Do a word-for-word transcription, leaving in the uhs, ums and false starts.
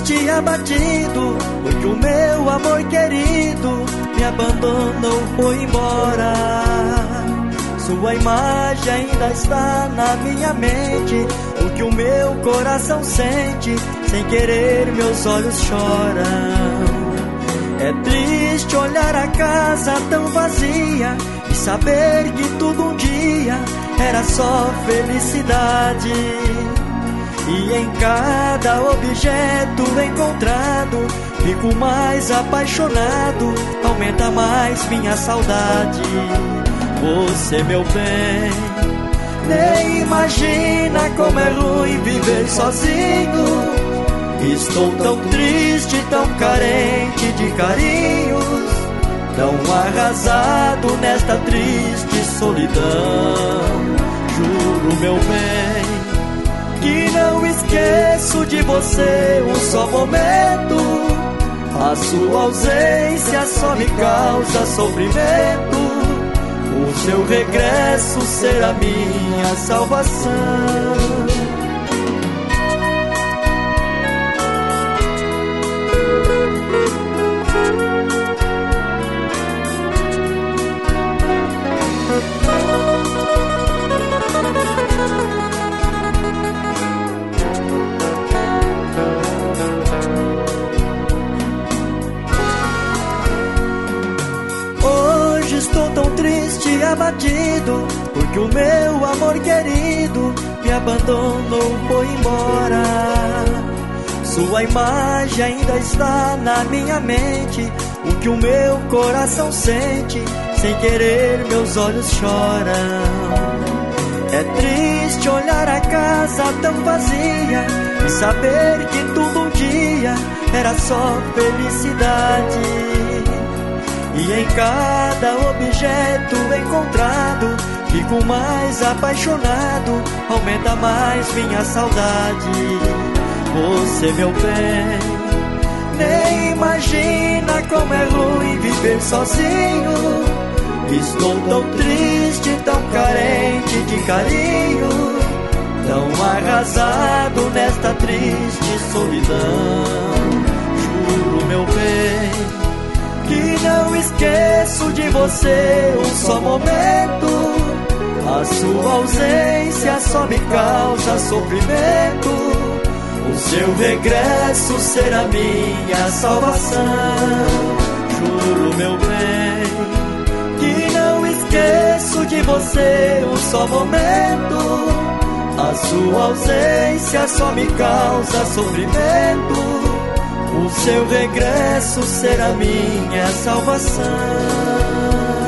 triste e abatido, porque o meu amor querido me abandonou, foi embora. Sua imagem ainda está na minha mente, o que o meu coração sente, sem querer meus olhos choram. É triste olhar a casa tão vazia e saber que tudo um dia era só felicidade. E em cada objeto encontrado fico mais apaixonado, aumenta mais minha saudade. Você, meu bem, nem imagina como é ruim viver sozinho. Estou tão triste, tão carente de carinhos, tão arrasado nesta triste solidão. Juro, meu bem, que não esqueço de você um só momento. A sua ausência só me causa sofrimento. O seu regresso será minha salvação. Estou tão triste e abatido, porque o meu amor querido me abandonou, foi embora. Sua imagem ainda está na minha mente, o que o meu coração sente, sem querer meus olhos choram. É triste olhar a casa tão vazia e saber que tudo um dia era só felicidade. E em cada objeto encontrado fico mais apaixonado, aumenta mais minha saudade. Você, meu bem, nem imagina como é ruim viver sozinho. Estou tão triste, tão carente de carinho, tão arrasado nesta triste solidão. Juro, meu bem, que não esqueço de você um só momento. A sua ausência só me causa sofrimento. O seu regresso será minha salvação. Juro, meu bem, que não esqueço de você um só momento. A sua ausência só me causa sofrimento. O seu regresso será minha salvação.